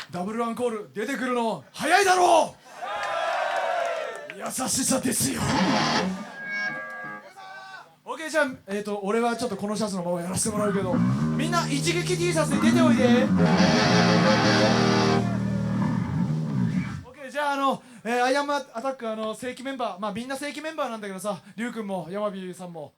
ダブルアンコール出てくるの早いだろう。優しさですよ。OK、 じゃあ、俺はちょっとこのシャツのままやらせてもらうけど、みんな一撃 T シャツで出ておいで。 OK、 じゃあアイアムアタック正規メンバー、まあみんな正規メンバーなんだけどさ、リュウ君も山火さんも